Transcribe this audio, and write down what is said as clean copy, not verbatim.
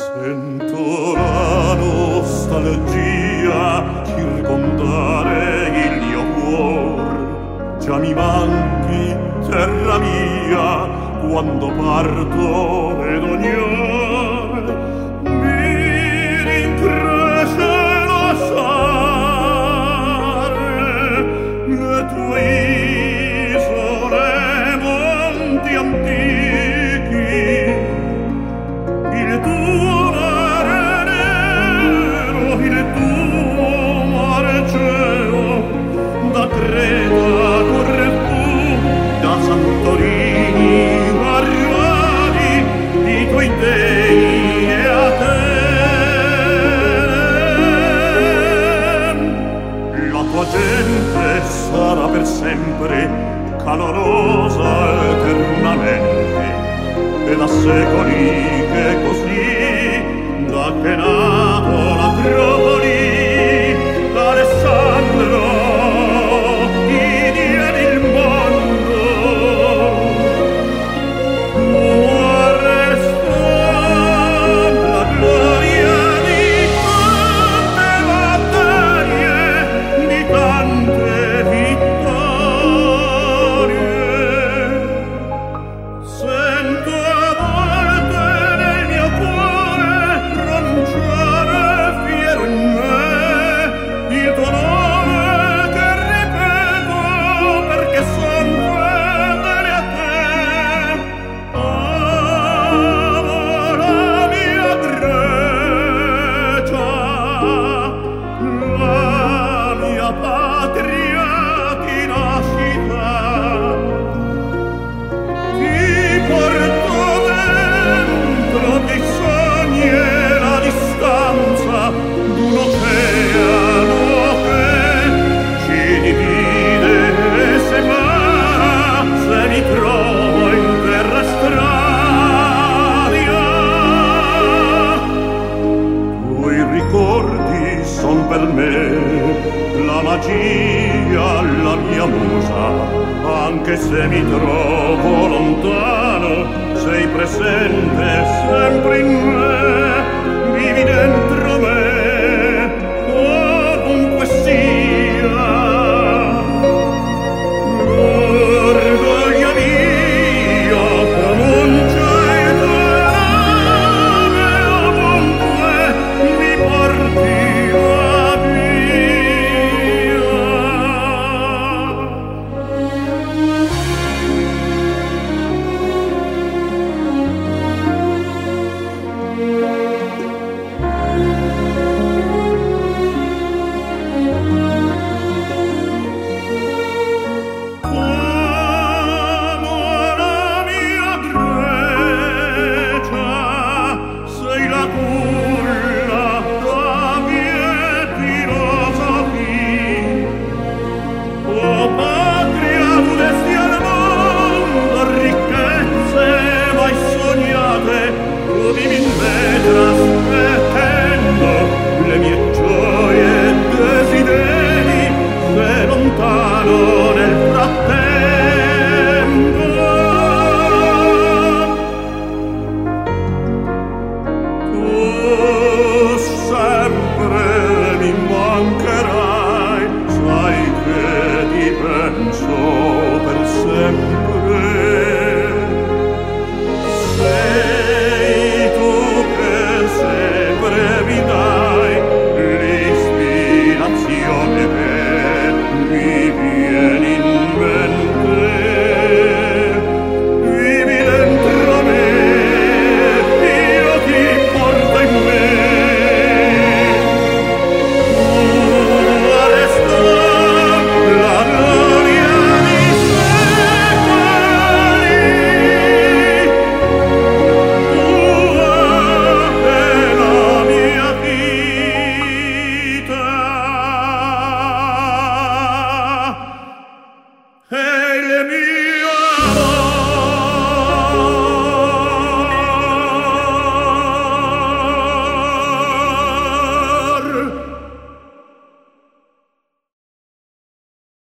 Sento la nostalgia circondare il mio cuor. Già mi manchi, terra mia, quando parto ed ogni or mi rincresce lasciare le tue isole, monti antichi, il tuo mare nero, il tuo mare cielo, da Creta corre fu, da Santorini arrivati i tuoi dei e Atene. La tua gente sarà per sempre calorosa eternamente, e da secoli che così, da che è nato l'Acropoli, Alessandro ti diede il mondo. Tua resta la gloria di tante battaglie, di tante vittorie. Sento a volte nel mio cuore pronunciare fiero in me il tuo nome che ripeto perché son fedele a te. Amo la mia Grecia, la mia patria di nascita. Ti porto dentro dei sogni e la distanza d'un oceano che ci divide e separa se mi trovo in terra estranea. Tuoi ricordi son per me la magia, la mia musa, anche se mi trovo lontano, sei presente sempre in me, vivi dentro me, ovunque sia. L'orgoglio mio pronuncia il tuo nome ovunque mi porti la via. Amo la mia Grecia, sei la culla da mie filosofie. O patria, tu desti al mondo ricchezze mai sognate, tu vivi in me trasmettendo le mie gioie e desideri, se lontano nel frattempo. Tu sempre mi mancherai, sai che ti penso per sempre. Sei tu che sempre mi dai l'ispirazione che mi viene in mente. Vivi dentro me, io ti porto in me. Tua resta la gloria di secoli, tua è la mia vita, e il mio